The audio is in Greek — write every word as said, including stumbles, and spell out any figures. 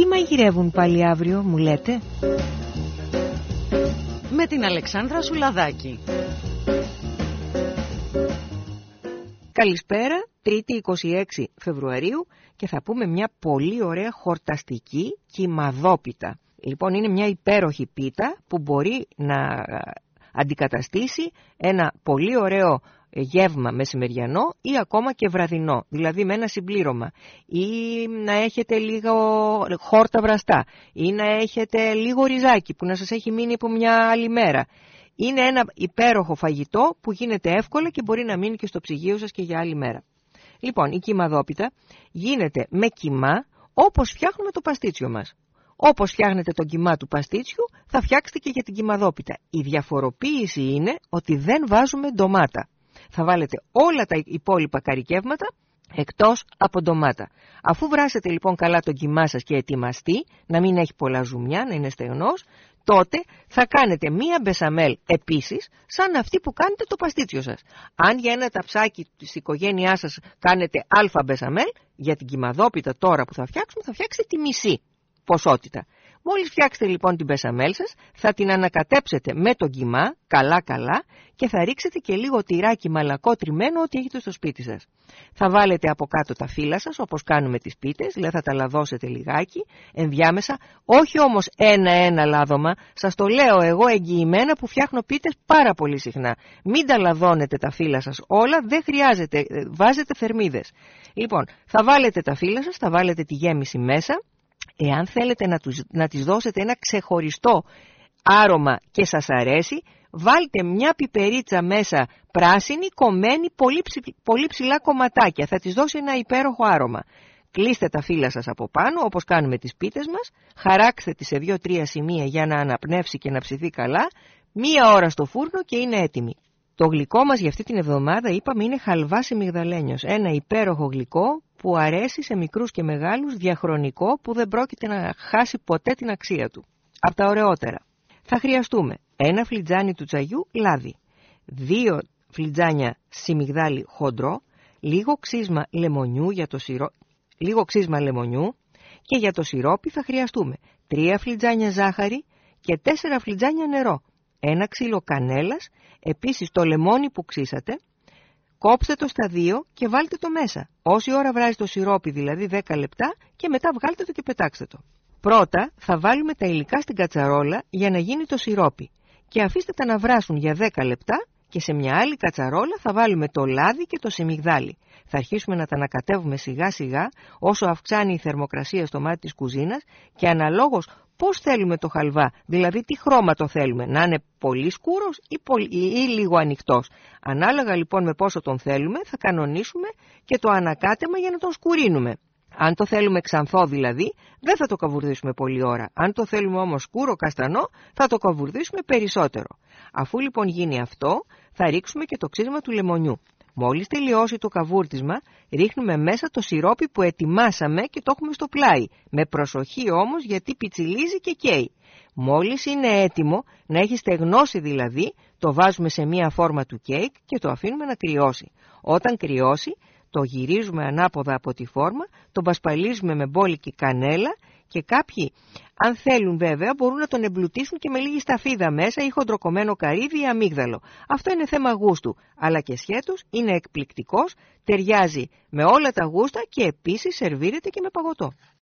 μαγειρεύουν πάλι αύριο, μου λέτε? Με την Αλεξάνδρα Σουλαδάκη. Καλησπέρα, Τρίτη είκοσι έξι Φεβρουαρίου και θα πούμε μια πολύ ωραία χορταστική κυμαδόπιτα. Λοιπόν, είναι μια υπέροχη πίτα που μπορεί να αντικαταστήσει ένα πολύ ωραίο γεύμα μεσημεριανό ή ακόμα και βραδινό, δηλαδή με ένα συμπλήρωμα, ή να έχετε λίγο χόρτα βραστά ή να έχετε λίγο ριζάκι που να σας έχει μείνει από μια άλλη μέρα. Είναι ένα υπέροχο φαγητό που γίνεται εύκολα και μπορεί να μείνει και στο ψυγείο σας και για άλλη μέρα. Λοιπόν, η κυμαδόπιτα γίνεται με κιμά όπως φτιάχνουμε το παστίτσιο μας. Όπως φτιάχνετε τον κιμά του παστίτσιου, θα φτιάξετε και για την κυμαδόπιτα. Η διαφοροποίηση είναι ότι δεν βάζουμε ντομάτα. Θα βάλετε όλα τα υπόλοιπα καρικεύματα εκτός από ντομάτα. Αφού βράσετε λοιπόν καλά τον κιμά σας και ετοιμαστεί, να μην έχει πολλά ζουμιά, να είναι στεγνός, τότε θα κάνετε μία μπεσαμέλ επίσης, σαν αυτή που κάνετε το παστίτσιο σας. Αν για ένα ταψάκι της οικογένειάς σας κάνετε αλφα μπεσαμέλ, για την κυμαδόπιτα τώρα που θα φτιάξουμε, θα φτιάξετε τη μισή ποσότητα. Μόλις φτιάξετε λοιπόν την μπεσαμέλ σας, θα την ανακατέψετε με τον κιμά, καλά καλά, και θα ρίξετε και λίγο τυράκι μαλακό τριμμένο ό,τι έχετε στο σπίτι σας. Θα βάλετε από κάτω τα φύλλα σας, όπως κάνουμε τις πίτες, δηλαδή θα τα λαδώσετε λιγάκι, ενδιάμεσα, όχι όμως ένα-ένα λάδωμα, σας το λέω εγώ εγγυημένα που φτιάχνω πίτες πάρα πολύ συχνά. Μην τα λαδώνετε τα φύλλα σας όλα, δεν χρειάζεται, βάζετε θερμίδες. Λοιπόν, θα βάλετε τα φύλλα σας, θα βάλετε τη γέμιση μέσα. Εάν θέλετε να, τους, να τις δώσετε ένα ξεχωριστό άρωμα και σας αρέσει, βάλτε μια πιπερίτσα μέσα πράσινη, κομμένη, πολύ, ψη, πολύ ψηλά κομματάκια. Θα της δώσει ένα υπέροχο άρωμα. Κλείστε τα φύλλα σας από πάνω, όπως κάνουμε τις πίτες μας, χαράξτε τις σε δύο-τρία σημεία για να αναπνεύσει και να ψηθεί καλά, μία ώρα στο φούρνο και είναι έτοιμη. Το γλυκό μας για αυτή την εβδομάδα, είπαμε, είναι χαλβάς μυγδαλένιος. Ένα υπέροχο γλυκό που αρέσει σε μικρούς και μεγάλους, διαχρονικό, που δεν πρόκειται να χάσει ποτέ την αξία του. Από τα ωραιότερα. Θα χρειαστούμε ένα φλιτζάνι του τσαγιού λάδι, δύο φλιτζάνια σιμιγδάλι χοντρό, λίγο ξύσμα λεμονιού, για το σιρό... λίγο ξύσμα λεμονιού και για το σιρόπι θα χρειαστούμε τρία φλιτζάνια ζάχαρη και τέσσερα φλιτζάνια νερό, ένα ξύλο κανέλας, επίσης το λεμόνι που ξύσατε, κόψτε το στα δύο και βάλτε το μέσα. Όση ώρα βράζει το σιρόπι, δηλαδή δέκα λεπτά, και μετά βγάλτε το και πετάξτε το. Πρώτα θα βάλουμε τα υλικά στην κατσαρόλα για να γίνει το σιρόπι και αφήστε τα να βράσουν για δέκα λεπτά και σε μια άλλη κατσαρόλα θα βάλουμε το λάδι και το σιμιγδάλι. Θα αρχίσουμε να τα ανακατεύουμε σιγά σιγά όσο αυξάνει η θερμοκρασία στο μάτι της κουζίνας και αναλόγως πώς θέλουμε το χαλβά, δηλαδή τι χρώμα το θέλουμε, να είναι πολύ σκούρος ή, πολύ, ή, ή λίγο ανοιχτός. Ανάλογα λοιπόν με πόσο τον θέλουμε θα κανονίσουμε και το ανακάτεμα για να τον σκουρίνουμε. Αν το θέλουμε ξανθό δηλαδή, δεν θα το καβουρδίσουμε πολλή ώρα. Αν το θέλουμε όμως σκούρο καστανό, θα το καβουρδίσουμε περισσότερο. Αφού λοιπόν γίνει αυτό, θα ρίξουμε και το ξύσμα του λεμονιού. Μόλις τελειώσει το καβούρτισμα, ρίχνουμε μέσα το σιρόπι που ετοιμάσαμε και το έχουμε στο πλάι. Με προσοχή όμως, γιατί πιτσιλίζει και καίει. Μόλις είναι έτοιμο, να έχει στεγνώσει δηλαδή, το βάζουμε σε μία φόρμα του κέικ και το αφήνουμε να κρυώσει. Όταν κρυώσει, το γυρίζουμε ανάποδα από τη φόρμα, το πασπαλίζουμε με μπόλικη κανέλα και κάποιοι, αν θέλουν βέβαια, μπορούν να τον εμπλουτίσουν και με λίγη σταφίδα μέσα ή χοντροκομμένο καρύδι ή αμύγδαλο. Αυτό είναι θέμα γούστου, αλλά και σχέτως είναι εκπληκτικός, ταιριάζει με όλα τα γούστα και επίσης σερβίρεται και με παγωτό.